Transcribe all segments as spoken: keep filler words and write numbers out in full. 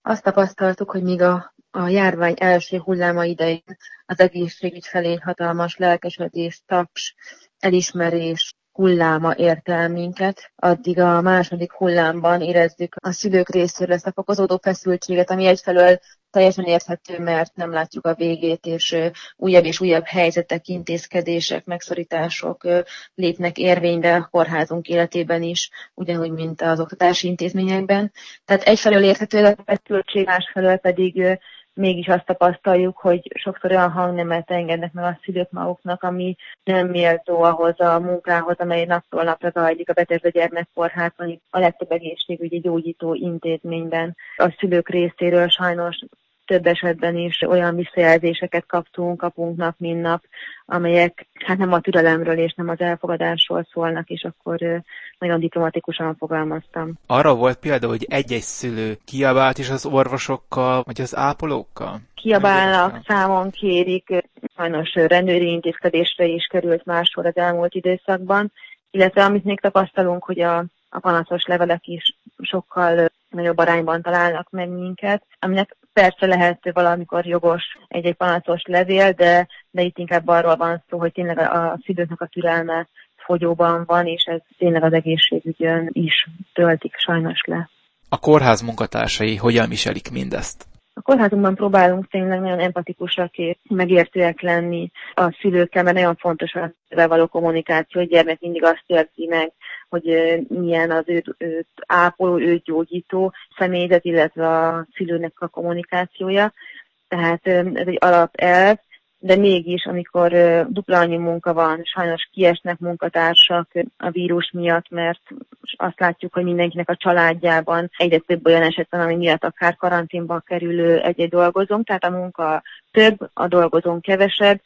Azt tapasztaltuk, hogy míg a, a járvány első hulláma idején az egészségügy felé hatalmas lelkesedés, taps, elismerés hulláma ért el minket, addig a második hullámban érezzük a szülők részéről ezt a fokozódó feszültséget, ami egyfelől teljesen érthető, mert nem látjuk a végét, és újabb és újabb helyzetek, intézkedések, megszorítások lépnek érvénybe a kórházunk életében is, ugyanúgy, mint az oktatási intézményekben. Tehát egyfelől érthető ez a feszültség, másfelől pedig mégis azt tapasztaljuk, hogy sokszor olyan hangnemet engednek meg a szülők maguknak, ami nem méltó ahhoz a munkához, amely napról napra zajlik a Bethesda Gyermekkórházban, a legtöbb egészségügyi gyógyító intézményben. A szülők részéről sajnos több esetben is olyan visszajelzéseket kaptunk, kapunk nap, mint nap, amelyek hát nem a türelemről és nem az elfogadásról szólnak, és akkor nagyon diplomatikusan fogalmaztam. Arra volt példa, hogy egy-egy szülő kiabált is az orvosokkal, vagy az ápolókkal? Kiabálnak, számon kérik, sajnos rendőri intézkedésre is került máshol az elmúlt időszakban, illetve amit még tapasztalunk, hogy a, a panaszos levelek is sokkal nagyobb arányban találnak meg minket, aminek persze lehet valamikor jogos egy-egy panaszos levél, de, de itt inkább arról van szó, hogy tényleg a, a szülőknek a türelme fogyóban van, és ez tényleg az egészségügyön is töltik sajnos le. A kórház munkatársai hogyan viselik mindezt? A kórházunkban próbálunk tényleg nagyon empatikusak és megértőek lenni a szülőkkel, mert nagyon fontos a szülővel való kommunikáció, hogy gyermek mindig azt érzi meg, hogy milyen az őt, őt ápoló, őt gyógyító személyzet, illetve a szülőnek a kommunikációja. Tehát ez egy alapelv, de mégis, amikor dupla annyi munka van, sajnos kiesnek munkatársak a vírus miatt, mert azt látjuk, hogy mindenkinek a családjában egyre több olyan eset van, ami miatt akár karanténba kerülő egy-egy dolgozónk, tehát a munka több, a dolgozónk kevesebb,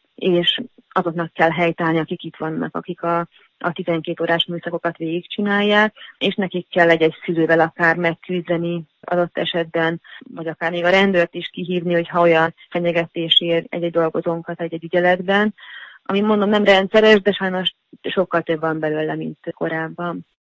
és azoknak kell helytállni, akik itt vannak, akik a, a tizenkét órás műszakokat végigcsinálják, és nekik kell egy-egy szülővel akár megküzdeni adott esetben, vagy akár még a rendőrt is kihívni, hogyha olyan fenyegetés ér egy-egy dolgozónkat egy-egy ügyeletben, ami mondom nem rendszeres, de sajnos sokkal több van belőle, mint korábban.